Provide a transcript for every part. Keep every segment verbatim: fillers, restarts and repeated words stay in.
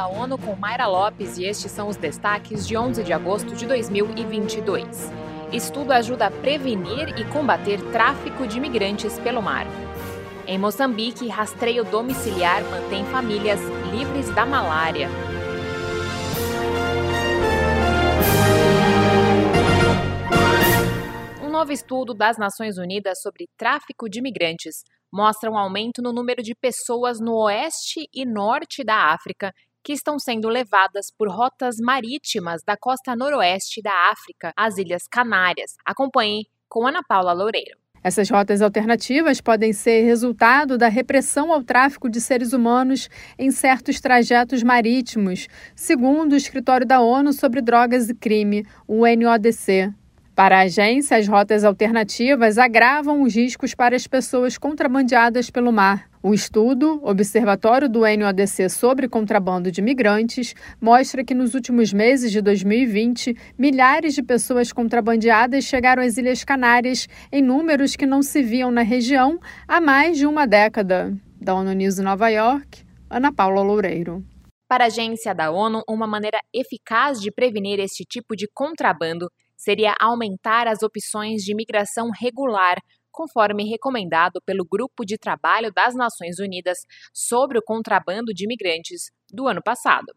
da ONU com Mayra Lopes e estes são os destaques de onze de agosto de dois mil e vinte e dois. Estudo ajuda a prevenir e combater tráfico de imigrantes pelo mar. Em Moçambique, rastreio domiciliar mantém famílias livres da malária. Um novo estudo das Nações Unidas sobre tráfico de imigrantes mostra um aumento no número de pessoas no oeste e norte da África que estão sendo levadas por rotas marítimas da costa noroeste da África às Ilhas Canárias. Acompanhe com Ana Paula Loureiro. Essas rotas alternativas podem ser resultado da repressão ao tráfico de seres humanos em certos trajetos marítimos, segundo o Escritório da ONU sobre Drogas e Crime, o N O D C. Para a agência, as rotas alternativas agravam os riscos para as pessoas contrabandeadas pelo mar. O estudo, Observatório do N O D C sobre Contrabando de Imigrantes, mostra que nos últimos meses de dois mil e vinte, milhares de pessoas contrabandeadas chegaram às Ilhas Canárias em números que não se viam na região há mais de uma década. Da ONU News em Nova York, Ana Paula Loureiro. Para a agência da ONU, uma maneira eficaz de prevenir este tipo de contrabando seria aumentar as opções de imigração regular, conforme recomendado pelo Grupo de Trabalho das Nações Unidas sobre o Contrabando de Imigrantes do ano passado.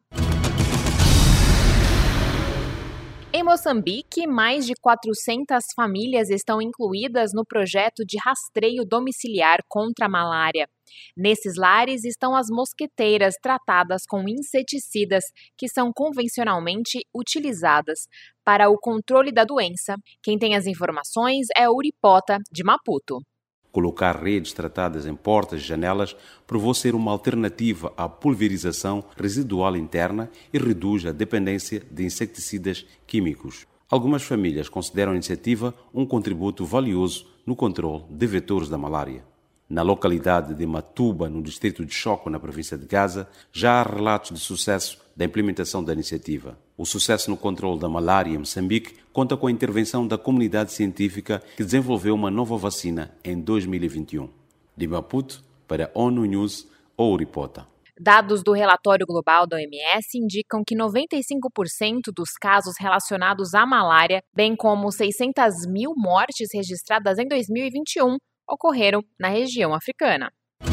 Em Moçambique, mais de quatrocentas famílias estão incluídas no projeto de rastreio domiciliar contra a malária. Nesses lares estão as mosqueteiras tratadas com inseticidas que são convencionalmente utilizadas para o controle da doença. Quem tem as informações é o Uripota, de Maputo. Colocar redes tratadas em portas e janelas provou ser uma alternativa à pulverização residual interna e reduz a dependência de inseticidas químicos. Algumas famílias consideram a iniciativa um contributo valioso no controle de vetores da malária. Na localidade de Matuba, no distrito de Choco, na província de Gaza, já há relatos de sucesso da implementação da iniciativa. O sucesso no controle da malária em Moçambique conta com a intervenção da comunidade científica que desenvolveu uma nova vacina em dois mil e vinte e um. De Maputo, para ONU News, Ouripota. Dados do relatório global da O M S indicam que noventa e cinco por cento dos casos relacionados à malária, bem como seiscentas mil mortes registradas em dois mil e vinte e um, ocorreram na região africana.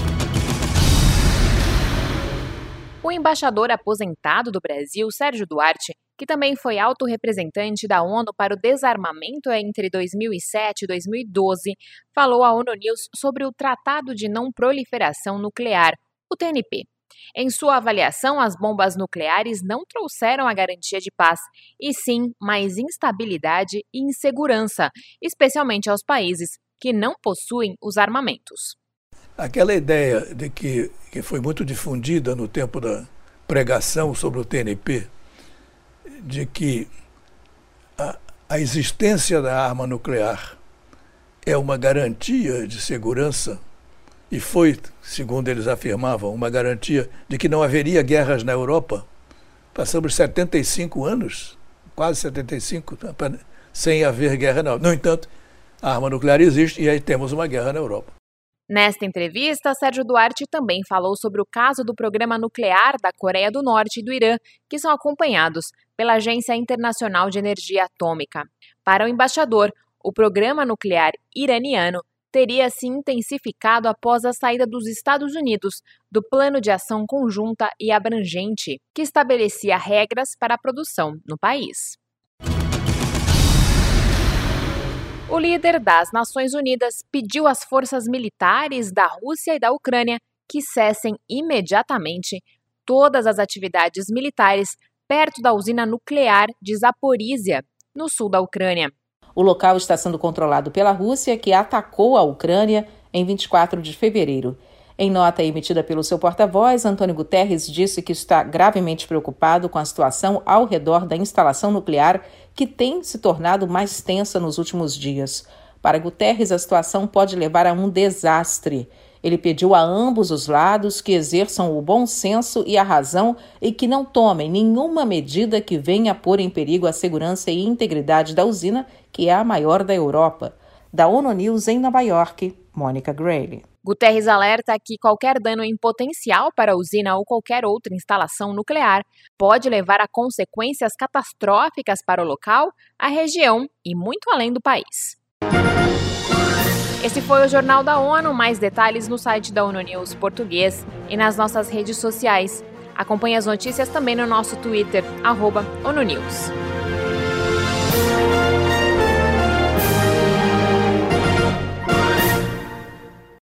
O embaixador aposentado do Brasil, Sérgio Duarte, que também foi alto representante da ONU para o desarmamento entre dois mil e sete e dois mil e doze, falou à ONU News sobre o Tratado de Não Proliferação Nuclear, o T N P. Em sua avaliação, as bombas nucleares não trouxeram a garantia de paz, e sim mais instabilidade e insegurança, especialmente aos países que não possuem os armamentos. Aquela ideia de que, que foi muito difundida no tempo da pregação sobre o T N P, de que a, a existência da arma nuclear é uma garantia de segurança, e foi, segundo eles afirmavam, uma garantia de que não haveria guerras na Europa. Passamos setenta e cinco anos, quase setenta e cinco, sem haver guerra na Europa. No entanto, a arma nuclear existe e aí temos uma guerra na Europa. Nesta entrevista, Sérgio Duarte também falou sobre o caso do programa nuclear da Coreia do Norte e do Irã, que são acompanhados pela Agência Internacional de Energia Atômica. Para o embaixador, o programa nuclear iraniano teria se intensificado após a saída dos Estados Unidos do Plano de Ação Conjunta e Abrangente, que estabelecia regras para a produção no país. O líder das Nações Unidas pediu às forças militares da Rússia e da Ucrânia que cessem imediatamente todas as atividades militares perto da usina nuclear de Zaporizhia, no sul da Ucrânia. O local está sendo controlado pela Rússia, que atacou a Ucrânia em vinte e quatro de fevereiro. Em nota emitida pelo seu porta-voz, Antônio Guterres disse que está gravemente preocupado com a situação ao redor da instalação nuclear, que tem se tornado mais tensa nos últimos dias. Para Guterres, a situação pode levar a um desastre. Ele pediu a ambos os lados que exerçam o bom senso e a razão e que não tomem nenhuma medida que venha pôr em perigo a segurança e integridade da usina, que é a maior da Europa. Da ONU News em Nova York, Mônica Grayle. Guterres alerta que qualquer dano em potencial para a usina ou qualquer outra instalação nuclear pode levar a consequências catastróficas para o local, a região e muito além do país. Esse foi o Jornal da ONU. Mais detalhes no site da ONU News Português e nas nossas redes sociais. Acompanhe as notícias também no nosso Twitter, arroba ONU News.